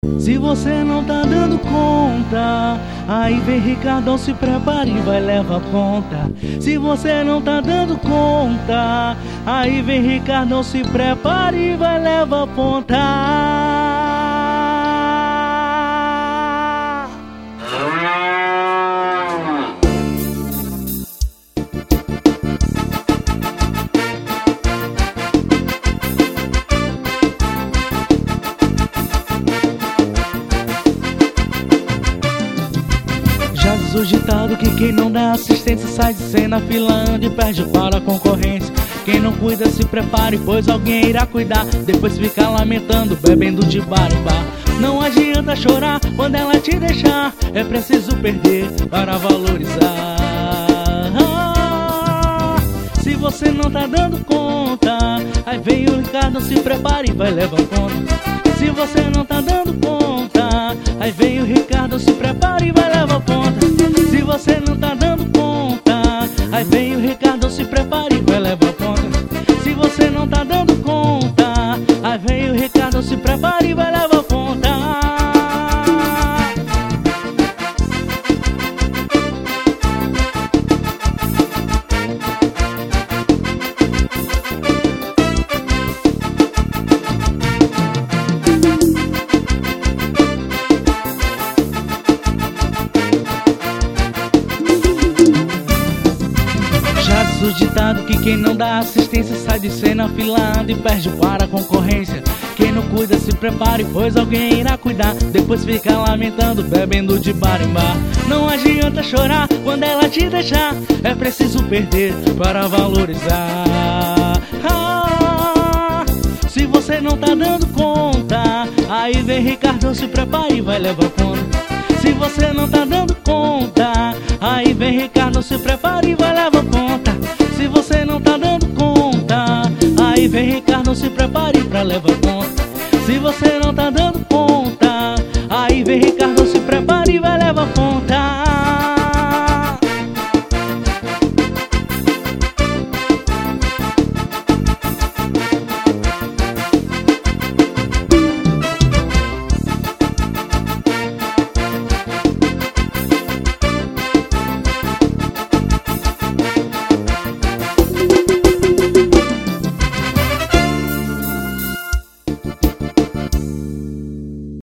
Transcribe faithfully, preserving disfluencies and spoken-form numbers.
Se você não tá dando conta, aí vem Ricardão, se prepare e vai levar ponta. Se você não tá dando conta, aí vem Ricardão, se prepare e vai levar ponta. Já diz o ditado que quem não dá assistência sai de cena, fila anda e perde para a concorrência. Quem não cuida se prepare, pois alguém irá cuidar. Depois fica lamentando, bebendo de bar em bar. Não adianta chorar quando ela te deixar, é preciso perder para valorizar. Se você não tá dando conta, aí vem o Ricardo, se prepare e vai levar conta. Se você não tá dando conta, aí vem o Ricardo, se prepare e vai levar ponta. Se você não tá dando conta, aí vem o Ricardo, se prepare e vai levar ponta. Se você não tá dando conta, aí vem o Ricardo, se prepare e vai levar ponta. Já diz o ditado que quem não dá assistência sai de cena, fila anda e perde para a concorrência. Quem não cuida se prepare, pois alguém irá cuidar. Depois fica lamentando, bebendo de bar em bar. Não adianta chorar quando ela te deixar, é preciso perder para valorizar. Ah, se você não tá dando conta, aí vem Ricardo, se prepare e vai levar conta. Se você não tá dando conta, aí vem Ricardo, se prepare e vai levar ponta. Se você não tá dando conta, aí vem Ricardo, se prepare pra levar ponta. Se você não tá dando conta, aí vem Ricardo, se prepare e vai levar ponta.